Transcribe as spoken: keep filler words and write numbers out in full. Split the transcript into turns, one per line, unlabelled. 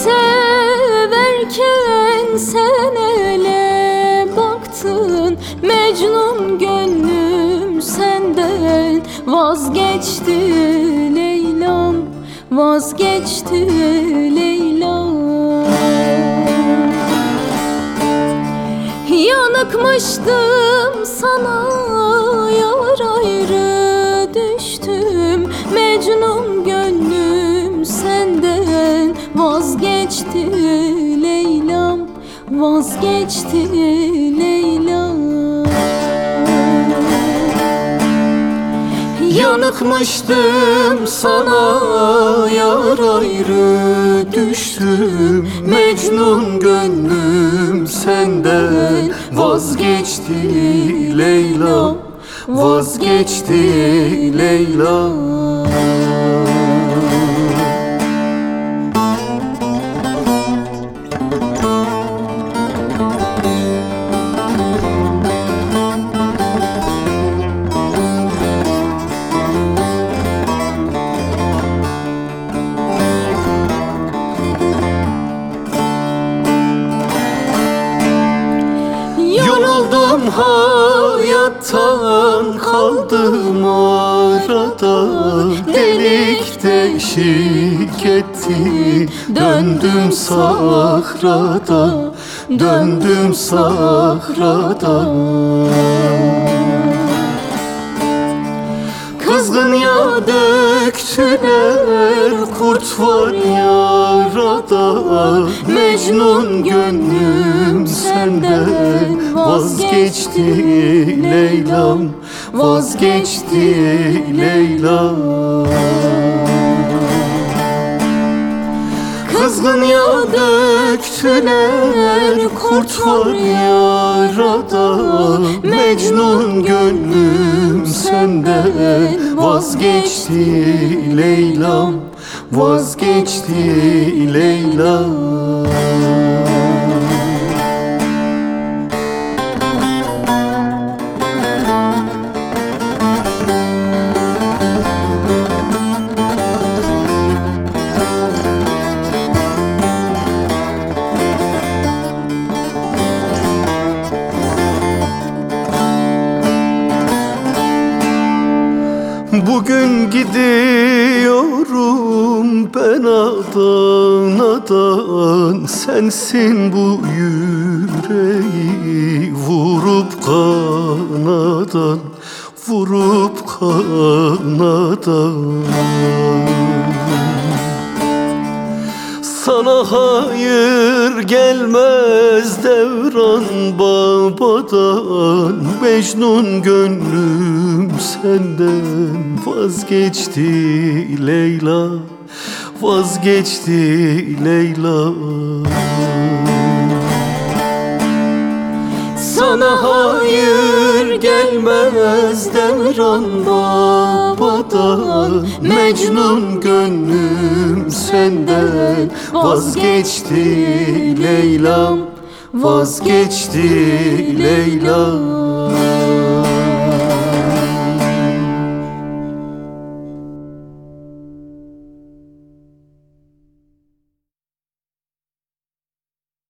Severken sen ele baktın, Mecnun gönlüm senden vazgeçti Leyla'm, vazgeçti Leyla'm. Yanıkmıştım sana, yar ayrı düştüm, Mecnun gönlüm senden vazgeçti Leyla'm, vazgeçti Leyla'm. Yanıkmıştım sana, yar ayrı düştüm, Mecnun gönlüm senden vazgeçti Leyla'm, vazgeçti Leyla'm. Yoruldum hayattan, kaldım arada, delik deşik etti, döndüm sahrada, döndüm sahrada. Kızgın yağ döktüler, kurt var yarada, Mecnun gönlüm senden vazgeçti Leyla'm, vazgeçti Leyla'm. Kızgın yağ döktüler, kurt var yarada, Mecnun gönlüm senden vazgeçti Leyla'm, vazgeçti Leyla'm. Bugün gidiyorum ben adan adan, sensin bu yüreği vurup kanadan, vurup kanadan. Sana hayır gelmez devran babadan, Mecnun gönlüm senden vazgeçti Leyla, vazgeçti Leyla. Sana hayır gelmez devran babadan, Mecnun gönlüm senden vazgeçti Leyla'm, vazgeçti Leyla'm.